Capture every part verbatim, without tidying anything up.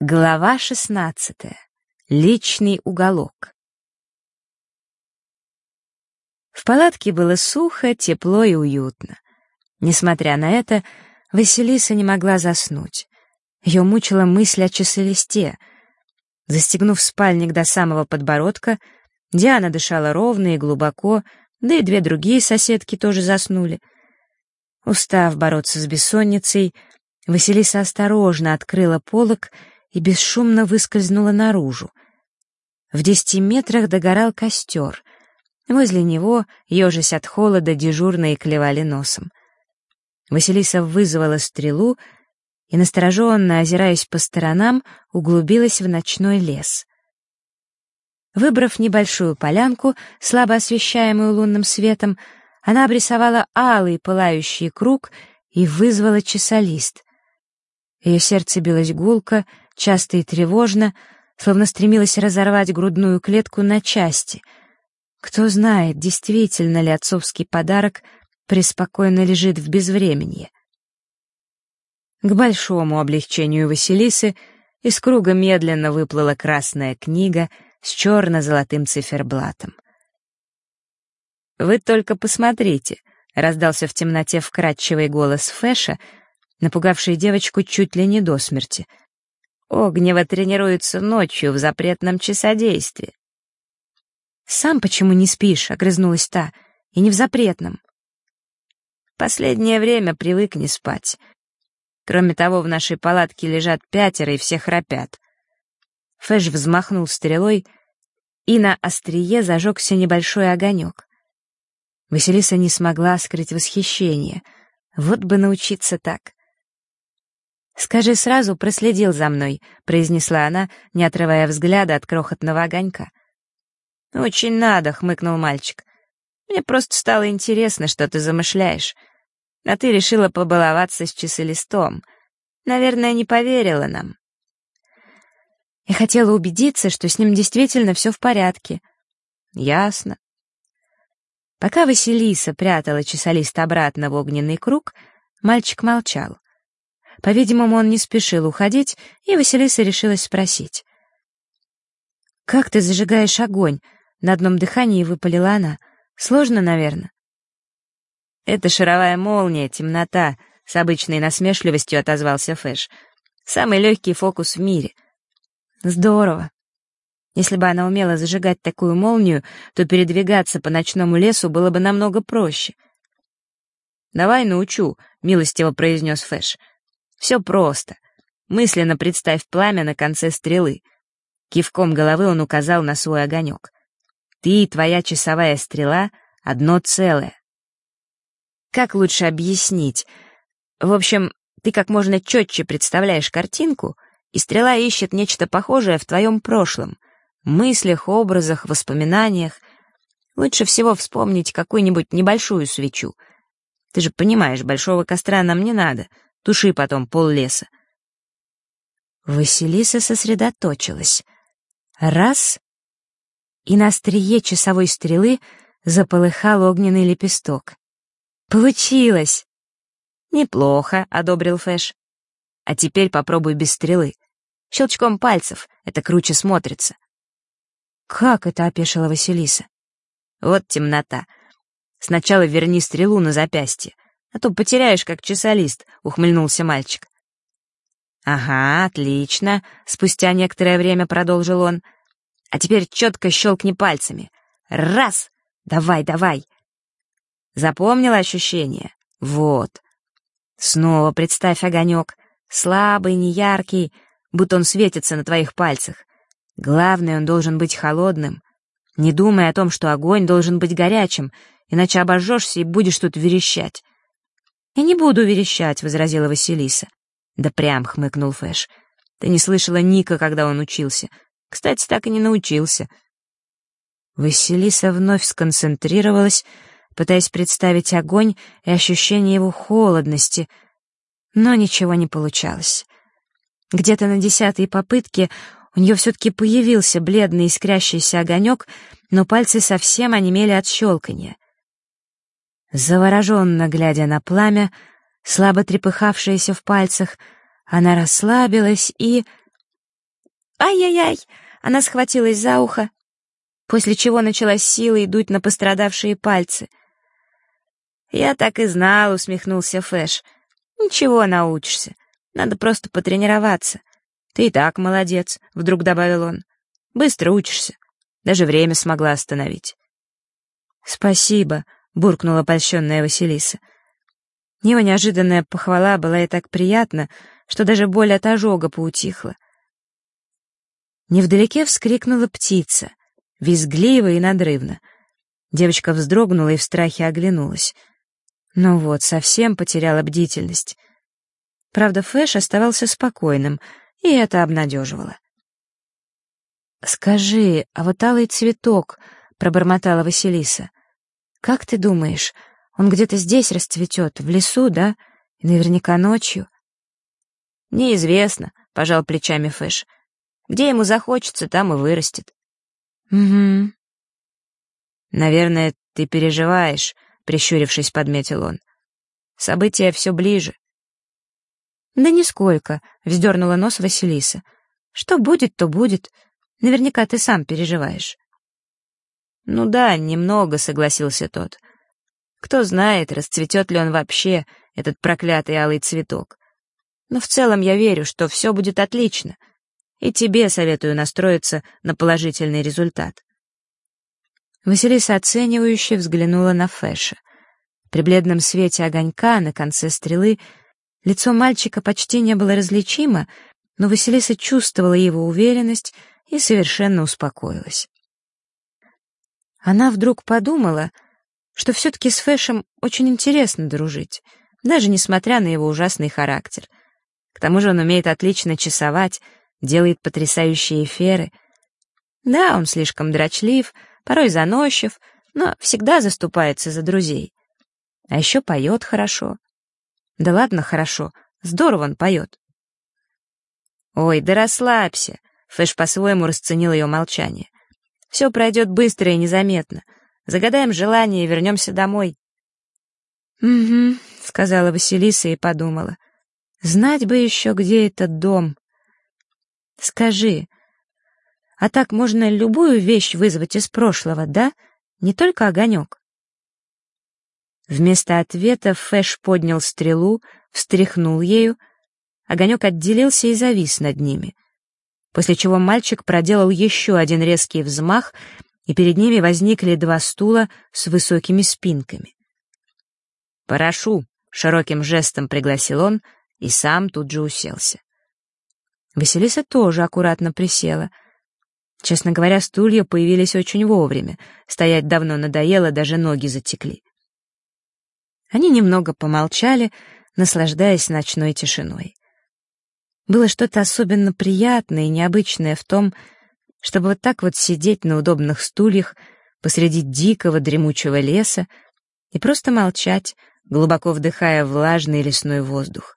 Глава шестнадцатая. Личный уголок. В палатке было сухо, тепло и уютно. Несмотря на это, Василиса не могла заснуть. Ее мучила мысль о часолисте. Застегнув спальник до самого подбородка, Диана дышала ровно и глубоко, да и две другие соседки тоже заснули. Устав бороться с бессонницей, Василиса осторожно открыла полог и бесшумно выскользнула наружу. В десяти метрах догорал костер. Возле него, ежась от холода, дежурные клевали носом. Василиса вызвала стрелу и, настороженно озираясь по сторонам, углубилась в ночной лес. Выбрав небольшую полянку, слабо освещаемую лунным светом, она обрисовала алый пылающий круг и вызвала часолист. Ее сердце билось гулко, часто и тревожно, словно стремилось разорвать грудную клетку на части. Кто знает, действительно ли отцовский подарок преспокойно лежит в безвременье. К большому облегчению Василисы из круга медленно выплыла красная книга с черно-золотым циферблатом. «Вы только посмотрите», — раздался в темноте вкрадчивый голос Фэша, напугавший девочку чуть ли не до смерти. «Огнева тренируется ночью в запретном часодействе». «Сам почему не спишь?» — огрызнулась та. «И не в запретном». «Последнее время привык не спать. Кроме того, в нашей палатке лежат пятеро, и все храпят». Фэш взмахнул стрелой, и на острие зажегся небольшой огонек. Василиса не смогла скрыть восхищение. Вот бы научиться так. «Скажи сразу, проследил за мной», — произнесла она, не отрывая взгляда от крохотного огонька. «Очень надо», — хмыкнул мальчик. «Мне просто стало интересно, что ты замышляешь. А ты решила побаловаться с часолистом. Наверное, не поверила нам». Я хотела убедиться, что с ним действительно все в порядке. «Ясно». Пока Василиса прятала часолист обратно в огненный круг, мальчик молчал. По-видимому, он не спешил уходить, и Василиса решилась спросить. «Как ты зажигаешь огонь?» — на одном дыхании выпалила она. «Сложно, наверное?» «Это шаровая молния, темнота», — с обычной насмешливостью отозвался Фэш. «Самый легкий фокус в мире». «Здорово. Если бы она умела зажигать такую молнию, то передвигаться по ночному лесу было бы намного проще». «Давай научу», — милостиво произнес Фэш. «Все просто. Мысленно представь пламя на конце стрелы». Кивком головы он указал на свой огонек. «Ты и твоя часовая стрела — одно целое». Как лучше объяснить? В общем, ты как можно четче представляешь картинку, и стрела ищет нечто похожее в твоем прошлом. Мыслях, образах, воспоминаниях. Лучше всего вспомнить какую-нибудь небольшую свечу. Ты же понимаешь, большого костра нам не надо. Туши потом пол леса. Василиса сосредоточилась. Раз — и на острие часовой стрелы заполыхал огненный лепесток. «Получилось!» «Неплохо», — одобрил Фэш. «А теперь попробуй без стрелы. Щелчком пальцев, это круче смотрится». «Как это?» — опешила Василиса. «Вот темнота. Сначала верни стрелу на запястье, а то потеряешь, как часолист», — ухмыльнулся мальчик. «Ага, отлично», — спустя некоторое время продолжил он. «А теперь четко щелкни пальцами. Раз! Давай, давай!» Запомнила ощущение? Вот. Снова представь огонек. Слабый, неяркий, будто он светится на твоих пальцах. Главное, он должен быть холодным. Не думай о том, что огонь должен быть горячим, иначе обожжешься и будешь тут верещать. «Я не буду верещать», — возразила Василиса. «Да прям», — хмыкнул Фэш. «Ты не слышала Ника, когда он учился. Кстати, так и не научился». Василиса вновь сконцентрировалась, пытаясь представить огонь и ощущение его холодности, но ничего не получалось. Где-то на десятой попытке у нее все-таки появился бледный искрящийся огонек, но пальцы совсем онемели от щелканья. Завороженно глядя на пламя, слабо трепыхавшееся в пальцах, она расслабилась и... Ай-яй-яй! Она схватилась за ухо, после чего начала с силой дуть на пострадавшие пальцы. «Я так и знал», — усмехнулся Фэш. «Ничего, научишься. Надо просто потренироваться. Ты и так молодец», — вдруг добавил он. «Быстро учишься. Даже время смогла остановить». «Спасибо», — буркнула польщенная Василиса. Его неожиданная похвала была ей так приятна, что даже боль от ожога поутихла. Невдалеке вскрикнула птица, визгливо и надрывно. Девочка вздрогнула и в страхе оглянулась. Ну вот, совсем потеряла бдительность. Правда, Фэш оставался спокойным, и это обнадеживало. «Скажи, а вот алый цветок», — пробормотала Василиса, — «как ты думаешь, он где-то здесь расцветет, в лесу, да? И наверняка ночью?» «Неизвестно», — пожал плечами Фэш. «Где ему захочется, там и вырастет». «Угу». «Наверное, ты переживаешь», — прищурившись, подметил он. «События все ближе». «Да нисколько», — вздернула нос Василиса. «Что будет, то будет. Наверняка ты сам переживаешь». «Ну да, немного», — согласился тот. «Кто знает, расцветет ли он вообще, этот проклятый алый цветок. Но в целом я верю, что все будет отлично, и тебе советую настроиться на положительный результат». Василиса оценивающе взглянула на Фэша. При бледном свете огонька на конце стрелы лицо мальчика почти не было различимо, но Василиса чувствовала его уверенность и совершенно успокоилась. Она вдруг подумала, что все-таки с Фэшем очень интересно дружить, даже несмотря на его ужасный характер. К тому же он умеет отлично часовать, делает потрясающие эфиры. Да, он слишком дрочлив, порой заносчив, но всегда заступается за друзей. А еще поет хорошо. Да ладно, хорошо, здорово он поет. «Ой, да расслабься», — Фэш по-своему расценил ее молчание. «Все пройдет быстро и незаметно. Загадаем желание и вернемся домой». «Угу», — сказала Василиса и подумала. «Знать бы еще, где этот дом. Скажи, а так можно любую вещь вызвать из прошлого, да? Не только огонек?» Вместо ответа Фэш поднял стрелу, встряхнул ею, огонек отделился и завис над ними, после чего мальчик проделал еще один резкий взмах, и перед ними возникли два стула с высокими спинками. «Прошу», — широким жестом пригласил он, и сам тут же уселся. Василиса тоже аккуратно присела. Честно говоря, стулья появились очень вовремя, стоять давно надоело, даже ноги затекли. Они немного помолчали, наслаждаясь ночной тишиной. Было что-то особенно приятное и необычное в том, чтобы вот так вот сидеть на удобных стульях посреди дикого дремучего леса и просто молчать, глубоко вдыхая влажный лесной воздух.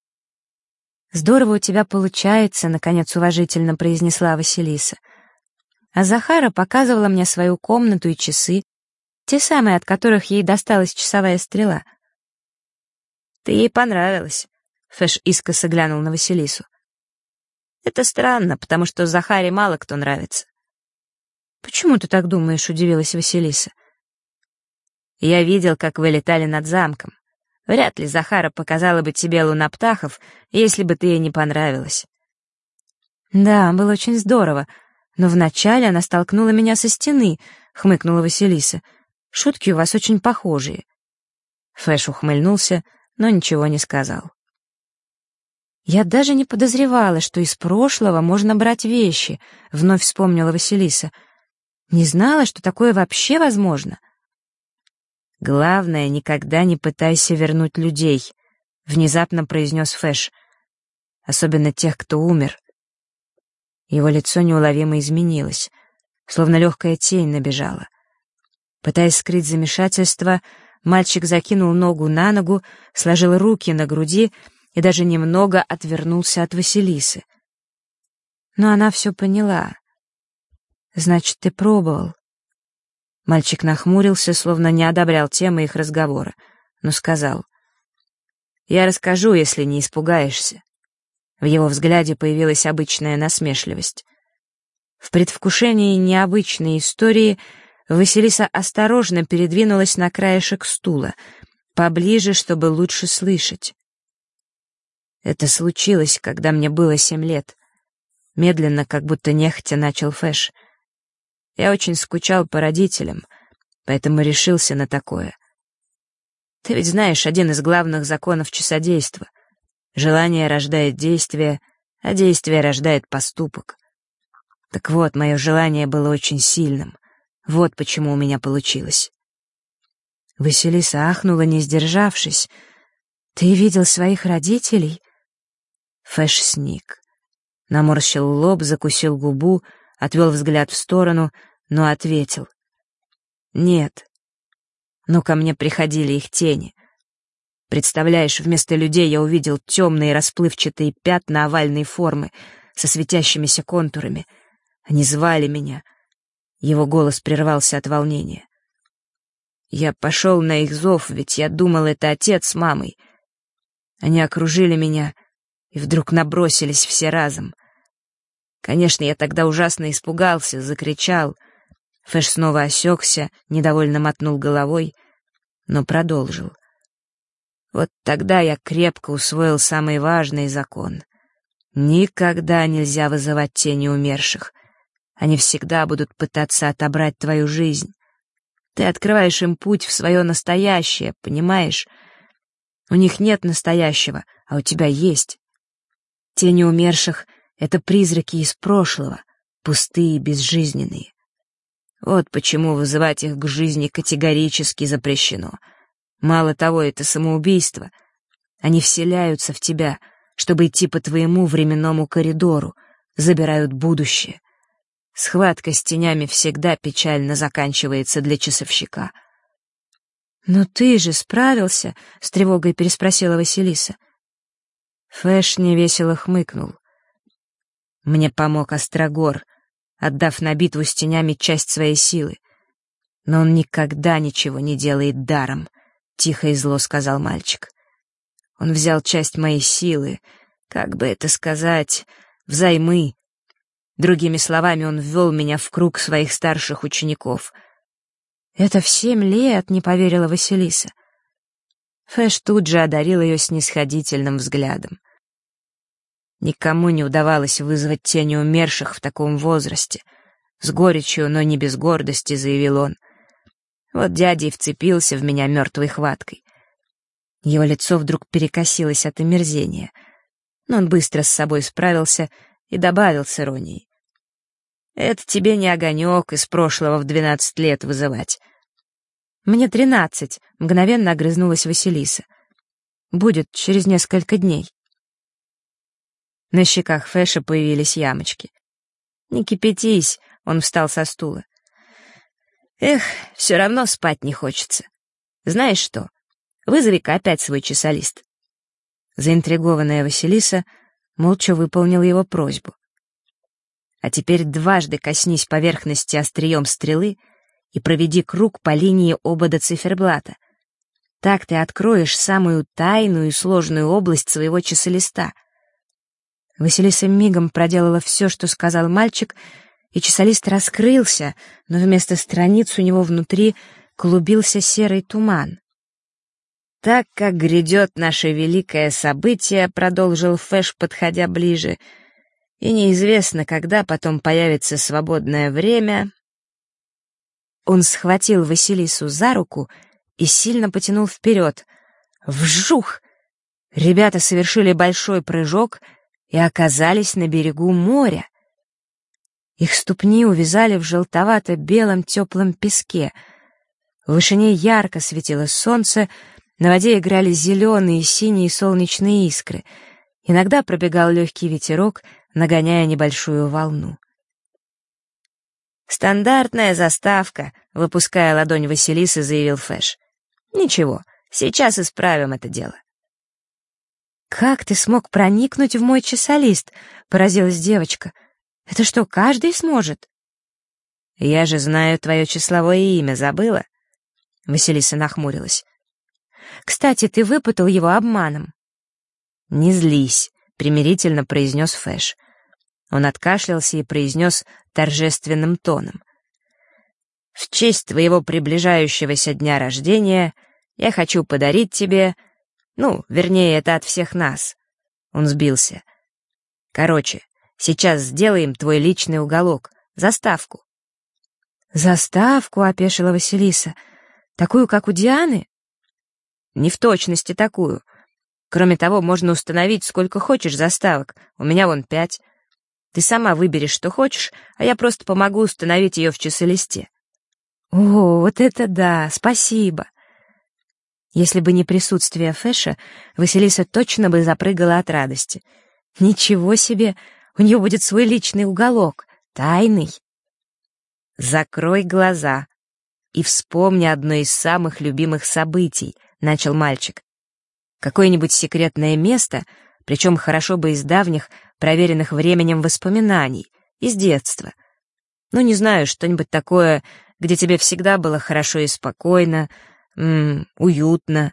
«Здорово у тебя получается», — наконец уважительно произнесла Василиса. А Захара показывала мне свою комнату и часы, те самые, от которых ей досталась часовая стрела. «Ты ей понравилась», — Фэш искоса глянул на Василису. «Это странно, потому что Захаре мало кто нравится». «Почему ты так думаешь?» — удивилась Василиса. «Я видел, как вы летали над замком. Вряд ли Захара показала бы тебе луноптахов, если бы ты ей не понравилась». «Да, было очень здорово, но вначале она столкнула меня со стены», — хмыкнула Василиса. «Шутки у вас очень похожие». Фэш ухмыльнулся, но ничего не сказал. «Я даже не подозревала, что из прошлого можно брать вещи», — вновь вспомнила Василиса. «Не знала, что такое вообще возможно». «Главное, никогда не пытайся вернуть людей», — внезапно произнес Фэш. «Особенно тех, кто умер». Его лицо неуловимо изменилось, словно легкая тень набежала. Пытаясь скрыть замешательство, мальчик закинул ногу на ногу, сложил руки на груди и даже немного отвернулся от Василисы. Но она все поняла. «Значит, ты пробовал?» Мальчик нахмурился, словно не одобрял темы их разговора, но сказал: «Я расскажу, если не испугаешься». В его взгляде появилась обычная насмешливость. В предвкушении необычной истории Василиса осторожно передвинулась на краешек стула, поближе, чтобы лучше слышать. Это случилось, когда мне было семь лет. Медленно, как будто нехотя, начал Фэш. Я очень скучал по родителям, поэтому решился на такое. Ты ведь знаешь один из главных законов часодейства. Желание рождает действие, а действие рождает поступок. Так вот, мое желание было очень сильным. Вот почему у меня получилось. Василиса ахнула, не сдержавшись. «Ты видел своих родителей?» Фэш сник. Наморщил лоб, закусил губу, отвел взгляд в сторону, но ответил. «Нет. Но ко мне приходили их тени. Представляешь, вместо людей я увидел темные расплывчатые пятна овальной формы со светящимися контурами. Они звали меня». Его голос прервался от волнения. Я пошел на их зов, ведь я думал, это отец с мамой. Они окружили меня и вдруг набросились все разом. Конечно, я тогда ужасно испугался, закричал. Фэш снова осекся, недовольно мотнул головой, но продолжил. Вот тогда я крепко усвоил самый важный закон. Никогда нельзя вызывать тени умерших. Они всегда будут пытаться отобрать твою жизнь. Ты открываешь им путь в свое настоящее, понимаешь? У них нет настоящего, а у тебя есть. Тени умерших — это призраки из прошлого, пустые, безжизненные. Вот почему вызывать их к жизни категорически запрещено. Мало того, это самоубийство. Они вселяются в тебя, чтобы идти по твоему временному коридору, забирают будущее. Схватка с тенями всегда печально заканчивается для часовщика. «Но ты же справился?» — с тревогой переспросила Василиса. Фэш невесело хмыкнул. Мне помог Острогор, отдав на битву с тенями часть своей силы. Но он никогда ничего не делает даром, — тихо и зло сказал мальчик. Он взял часть моей силы, как бы это сказать, взаймы. Другими словами, он ввел меня в круг своих старших учеников. «Это в семь лет», — не поверила Василиса. Фэш тут же одарил ее снисходительным взглядом. Никому не удавалось вызвать тени умерших в таком возрасте. С горечью, но не без гордости, заявил он. Вот дядя и вцепился в меня мертвой хваткой. Его лицо вдруг перекосилось от омерзения, но он быстро с собой справился и добавил с иронией. «Это тебе не огонек из прошлого в двенадцать лет вызывать». «Мне тринадцать», — мгновенно огрызнулась Василиса. «Будет через несколько дней». На щеках Фэша появились ямочки. «Не кипятись», — он встал со стула. «Эх, все равно спать не хочется. Знаешь что, вызови-ка опять свой часолист». Заинтригованная Василиса молча выполнила его просьбу. «А теперь дважды коснись поверхности острием стрелы и проведи круг по линии обода циферблата. Так ты откроешь самую тайную и сложную область своего часолиста». Василиса мигом проделала все, что сказал мальчик, и часолист раскрылся, но вместо страниц у него внутри клубился серый туман. «Так как грядет наше великое событие», — продолжил Фэш, подходя ближе, «и неизвестно, когда потом появится свободное время». Он схватил Василису за руку и сильно потянул вперед. Вжух! Ребята совершили большой прыжок и оказались на берегу моря. Их ступни увязали в желтовато-белом теплом песке. В вышине ярко светило солнце, на воде играли зеленые и синие солнечные искры. Иногда пробегал легкий ветерок, нагоняя небольшую волну. «Стандартная заставка», — выпуская ладонь Василисы, заявил Фэш. «Ничего, сейчас исправим это дело». «Как ты смог проникнуть в мой часолист?» — поразилась девочка. «Это что, каждый сможет?» «Я же знаю твое числовое имя, забыла?» Василиса нахмурилась. «Кстати, ты выпутал его обманом». «Не злись. примирительно произнес Фэш. Он откашлялся и произнес торжественным тоном. «В честь твоего приближающегося дня рождения я хочу подарить тебе... Ну, вернее, это от всех нас». Он сбился. «Короче, сейчас сделаем твой личный уголок, заставку». «Заставку?» — опешила Василиса. «Такую, как у Дианы?» «Не в точности такую. Кроме того, можно установить сколько хочешь заставок. У меня вон пять. Ты сама выберешь, что хочешь, а я просто помогу установить ее в часолисте». «О, вот это да! Спасибо!» Если бы не присутствие Фэша, Василиса точно бы запрыгала от радости. «Ничего себе! У нее будет свой личный уголок, тайный!» «Закрой глаза и вспомни одно из самых любимых событий», — начал мальчик. «Какое-нибудь секретное место, причем хорошо бы из давних, проверенных временем воспоминаний, из детства. Ну, не знаю, что-нибудь такое, где тебе всегда было хорошо и спокойно, м-м, уютно».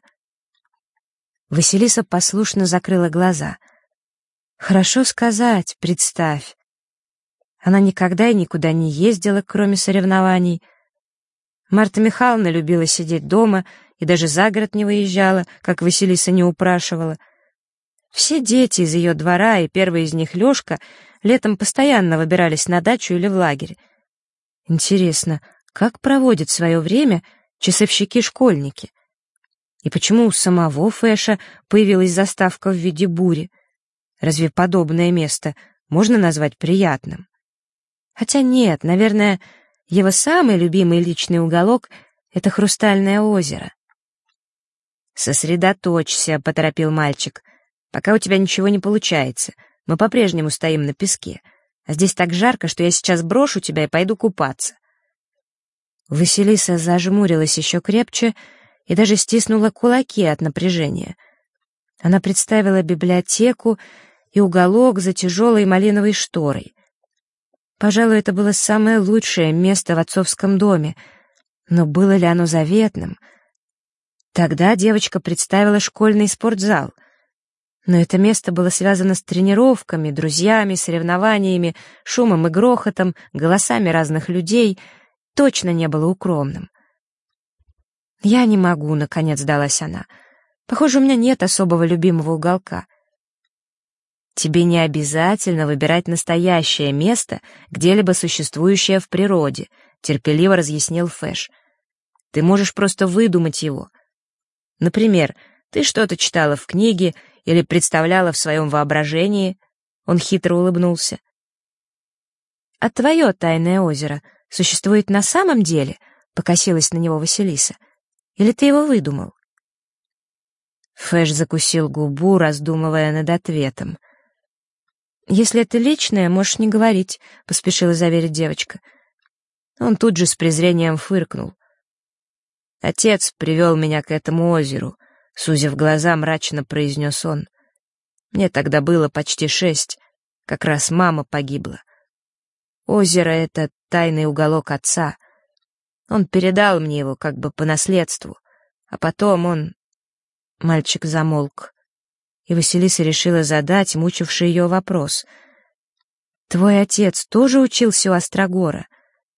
Василиса послушно закрыла глаза. «Хорошо сказать, представь. Она никогда и никуда не ездила, кроме соревнований. Марта Михайловна любила сидеть дома и даже за город не выезжала, как Василиса не упрашивала. Все дети из ее двора, и первый из них, Лешка, летом постоянно выбирались на дачу или в лагерь. Интересно, как проводят свое время часовщики-школьники? И почему у самого Фэша появилась заставка в виде бури? Разве подобное место можно назвать приятным? Хотя нет, наверное, его самый любимый личный уголок — это Хрустальное озеро. «Сосредоточься», — поторопил мальчик. «Пока у тебя ничего не получается. Мы по-прежнему стоим на песке. А здесь так жарко, что я сейчас брошу тебя и пойду купаться». Василиса зажмурилась еще крепче и даже стиснула кулаки от напряжения. Она представила библиотеку и уголок за тяжелой малиновой шторой. Пожалуй, это было самое лучшее место в отцовском доме, но было ли оно заветным? Тогда девочка представила школьный спортзал, но это место было связано с тренировками, друзьями, соревнованиями, шумом и грохотом, голосами разных людей, точно не было укромным. «Я не могу», — наконец сдалась она. «Похоже, у меня нет особого любимого уголка». «Тебе не обязательно выбирать настоящее место, где-либо существующее в природе», — терпеливо разъяснил Фэш. «Ты можешь просто выдумать его. Например, ты что-то читала в книге или представляла в своем воображении». Он хитро улыбнулся. «А твое тайное озеро существует на самом деле?» — покосилась на него Василиса. «Или ты его выдумал?» Фэш закусил губу, раздумывая над ответом. «Если это личное, можешь не говорить», — поспешила заверить девочка. Он тут же с презрением фыркнул. «Отец привел меня к этому озеру», — сузив глаза, мрачно произнес он. «Мне тогда было почти шесть, как раз мама погибла. Озеро — это тайный уголок отца. Он передал мне его как бы по наследству, а потом он...» Мальчик замолк, и Василиса решила задать мучивший ее вопрос. «Твой отец тоже учился у Острогора?»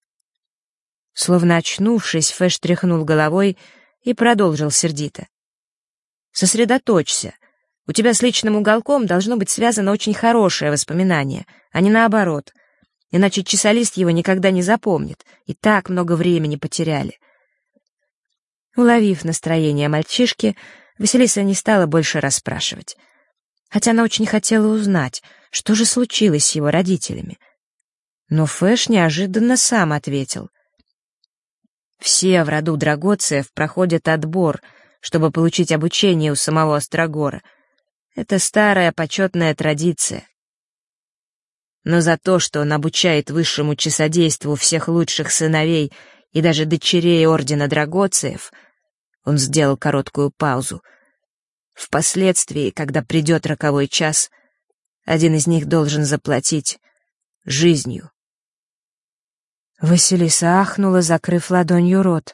Словно очнувшись, Фэш тряхнул головой и продолжил сердито. «Сосредоточься. У тебя с личным уголком должно быть связано очень хорошее воспоминание, а не наоборот. Иначе часолист его никогда не запомнит, и так много времени потеряли». Уловив настроение мальчишки, Василиса не стала больше расспрашивать. Хотя она очень хотела узнать, что же случилось с его родителями. Но Фэш неожиданно сам ответил. «Все в роду Драгоцеев проходят отбор, чтобы получить обучение у самого Острогора. Это старая почетная традиция. Но за то, что он обучает высшему часодейству всех лучших сыновей и даже дочерей ордена Драгоцеев, он сделал короткую паузу. Впоследствии, когда придет роковой час, один из них должен заплатить жизнью». Василиса ахнула, закрыв ладонью рот.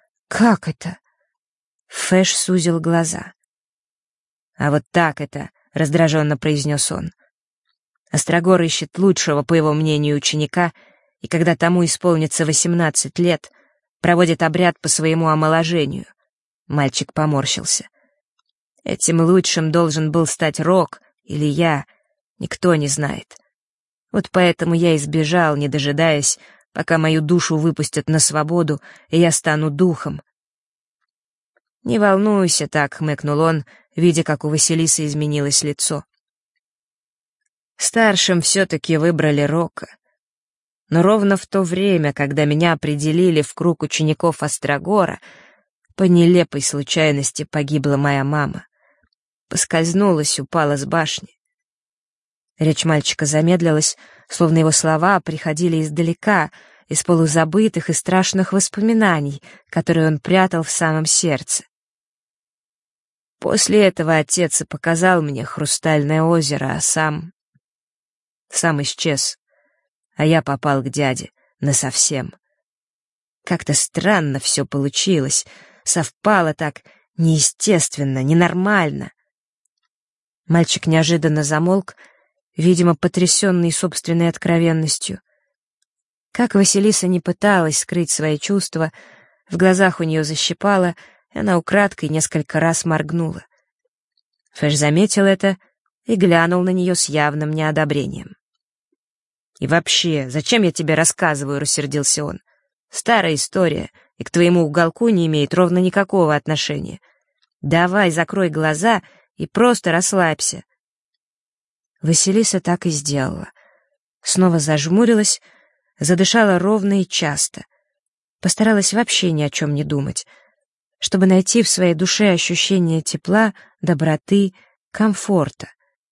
«Как это?» Фэш сузил глаза. «А вот так это», — раздраженно произнес он. Острогор ищет лучшего, по его мнению, ученика, и когда тому исполнится восемнадцать лет, проводит обряд по своему омоложению. Мальчик поморщился. Этим лучшим должен был стать Рок или я, никто не знает. Вот поэтому я избежал, не дожидаясь, пока мою душу выпустят на свободу, и я стану духом. «Не волнуйся так», — хмыкнул он, видя, как у Василисы изменилось лицо. Старшим все-таки выбрали Рока. Но ровно в то время, когда меня определили в круг учеников Острогора, по нелепой случайности погибла моя мама. Поскользнулась, упала с башни. Речь мальчика замедлилась, словно его слова приходили издалека, из полузабытых и страшных воспоминаний, которые он прятал в самом сердце. После этого отец и показал мне Хрустальное озеро, а сам... сам исчез, а я попал к дяде насовсем. Как-то странно все получилось, совпало так неестественно, ненормально. Мальчик неожиданно замолк, видимо, потрясенный собственной откровенностью. Как Василиса не пыталась скрыть свои чувства, в глазах у нее защипало, и она украдкой несколько раз моргнула. Фэш заметил это и глянул на нее с явным неодобрением. «И вообще, зачем я тебе рассказываю?» — рассердился он. «Старая история, и к твоему уголку не имеет ровно никакого отношения. Давай, закрой глаза и просто расслабься». Василиса так и сделала. Снова зажмурилась, задышала ровно и часто. Постаралась вообще ни о чем не думать, чтобы найти в своей душе ощущение тепла, доброты, комфорта.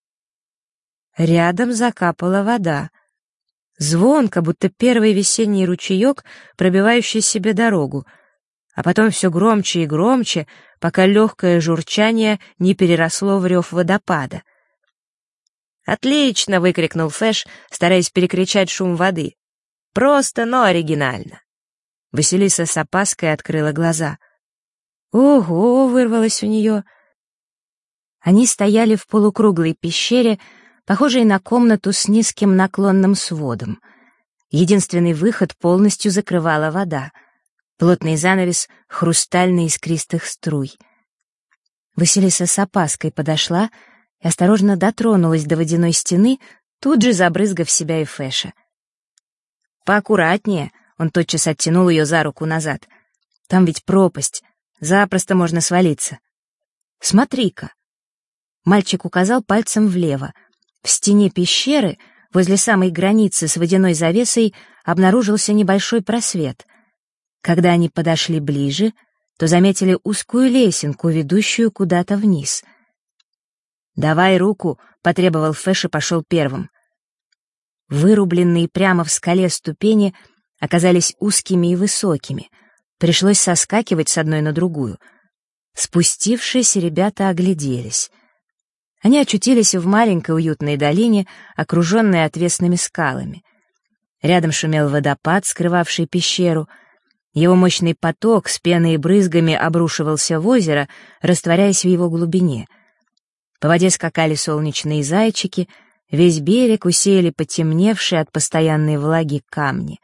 Рядом закапала вода. Звонко, будто первый весенний ручеек, пробивающий себе дорогу, а потом все громче и громче, пока легкое журчание не переросло в рев водопада. «Отлично!» — выкрикнул Фэш, стараясь перекричать шум воды. «Просто, но оригинально!» Василиса с опаской открыла глаза. «Ого!» — вырвалось у нее. Они стояли в полукруглой пещере, похожей на комнату с низким наклонным сводом. Единственный выход полностью закрывала вода. Плотный занавес хрустальный искристых струй. Василиса с опаской подошла и осторожно дотронулась до водяной стены, тут же забрызгав себя и Фэша. «Поаккуратнее», — он тотчас оттянул ее за руку назад. «Там ведь пропасть, запросто можно свалиться». «Смотри-ка». Мальчик указал пальцем влево. В стене пещеры, возле самой границы с водяной завесой, обнаружился небольшой просвет. Когда они подошли ближе, то заметили узкую лесенку, ведущую куда-то вниз. «Давай руку», — потребовал Фэш и пошел первым. Вырубленные прямо в скале ступени оказались узкими и высокими. Пришлось соскакивать с одной на другую. Спустившись, ребята огляделись. Они очутились в маленькой уютной долине, окруженной отвесными скалами. Рядом шумел водопад, скрывавший пещеру. Его мощный поток с пеной и брызгами обрушивался в озеро, растворяясь в его глубине. По воде скакали солнечные зайчики, весь берег усеяли потемневшие от постоянной влаги камни.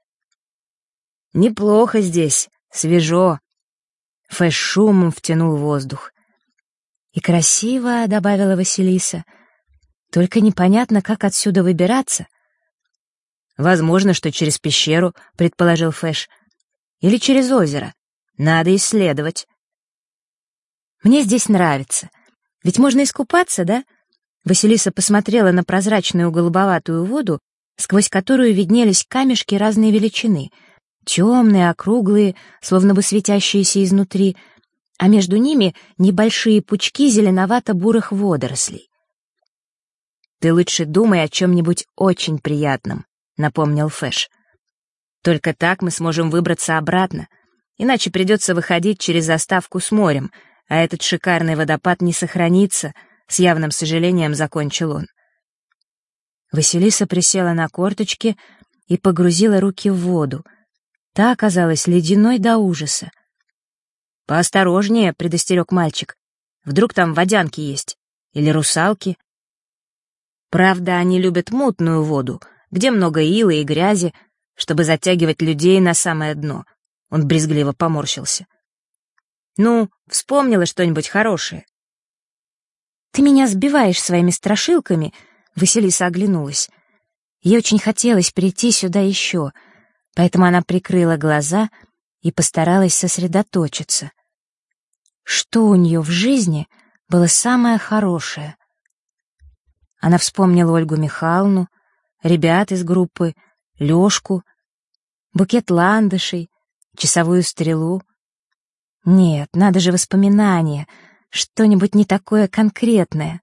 «Неплохо здесь, свежо», — Фэш шумом втянул воздух. «И красиво», — добавила Василиса. «Только непонятно, как отсюда выбираться». «Возможно, что через пещеру», — предположил Фэш. «Или через озеро. Надо исследовать». «Мне здесь нравится. Ведь можно искупаться, да?» Василиса посмотрела на прозрачную голубоватую воду, сквозь которую виднелись камешки разной величины, темные, округлые, словно бы светящиеся изнутри, а между ними небольшие пучки зеленовато-бурых водорослей. «Ты лучше думай о чем-нибудь очень приятном», — напомнил Фэш. «Только так мы сможем выбраться обратно, иначе придется выходить через заставку с морем, а этот шикарный водопад не сохранится», — с явным сожалением закончил он. Василиса присела на корточки и погрузила руки в воду. Та оказалась ледяной до ужаса. «Поосторожнее», — предостерег мальчик. «Вдруг там водянки есть. или русалки. Правда, они любят мутную воду, где много ила и грязи, чтобы затягивать людей на самое дно. Он брезгливо поморщился. «Ну, вспомнила что-нибудь хорошее?» «Ты меня сбиваешь своими страшилками», — Василиса оглянулась. Ей очень хотелось прийти сюда еще, поэтому она прикрыла глаза и постаралась сосредоточиться. Что у нее в жизни было самое хорошее? Она вспомнила Ольгу Михайловну, ребят из группы, Лёшку, букет ландышей, часовую стрелу. Нет, надо же воспоминания, что-нибудь не такое конкретное.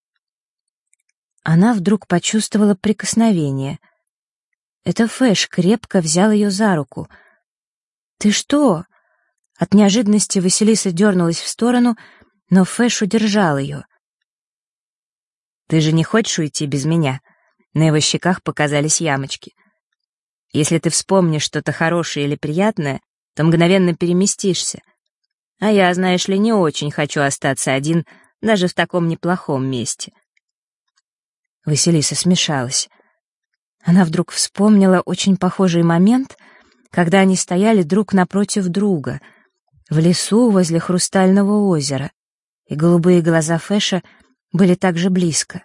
Она вдруг почувствовала прикосновение. Это Фэш крепко взял ее за руку. «Ты что?» От неожиданности Василиса дернулась в сторону, но Фэш удержал ее. «Ты же не хочешь уйти без меня?» На его щеках показались ямочки. «Если ты вспомнишь что-то хорошее или приятное, то мгновенно переместишься. А я, знаешь ли, не очень хочу остаться один даже в таком неплохом месте». Василиса смешалась. Она вдруг вспомнила очень похожий момент, когда они стояли друг напротив друга, в лесу возле Хрустального озера, и голубые глаза Фэша были так же близко.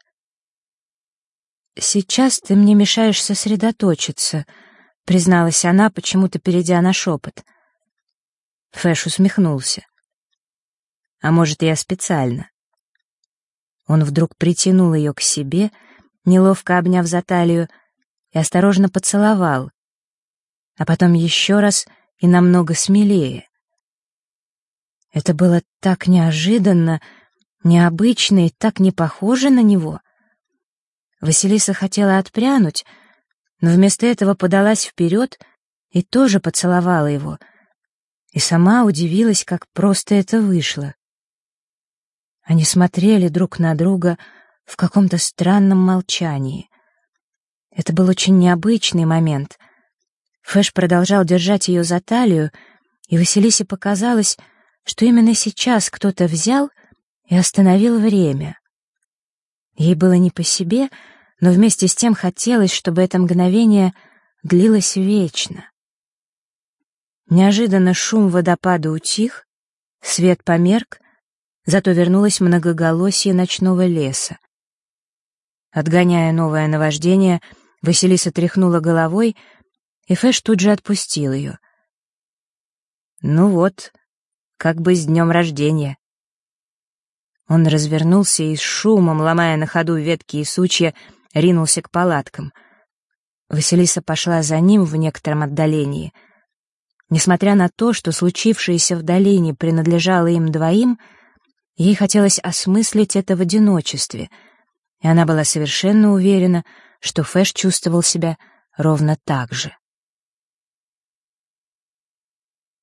«Сейчас ты мне мешаешь сосредоточиться», — призналась она, почему-то перейдя на шепот. Фэш усмехнулся. «А может, я специально?» Он вдруг притянул ее к себе, неловко обняв за талию, и осторожно поцеловал, а потом еще раз и намного смелее. Это было так неожиданно, необычно и так не похоже на него. Василиса хотела отпрянуть, но вместо этого подалась вперед и тоже поцеловала его, и сама удивилась, как просто это вышло. Они смотрели друг на друга в каком-то странном молчании. Это был очень необычный момент. Фэш продолжал держать ее за талию, и Василисе показалось, что именно сейчас кто-то взял и остановил время. Ей было не по себе, но вместе с тем хотелось, чтобы это мгновение длилось вечно. Неожиданно шум водопада утих, свет померк, зато вернулось многоголосие ночного леса. Отгоняя новое наваждение, Василиса тряхнула головой, и Фэш тут же отпустил ее. «Ну вот, как бы с днем рождения». Он развернулся и с шумом, ломая на ходу ветки и сучья, ринулся к палаткам. Василиса пошла за ним в некотором отдалении. Несмотря на то, что случившееся в долине принадлежало им двоим, ей хотелось осмыслить это в одиночестве, и она была совершенно уверена, что Фэш чувствовал себя ровно так же.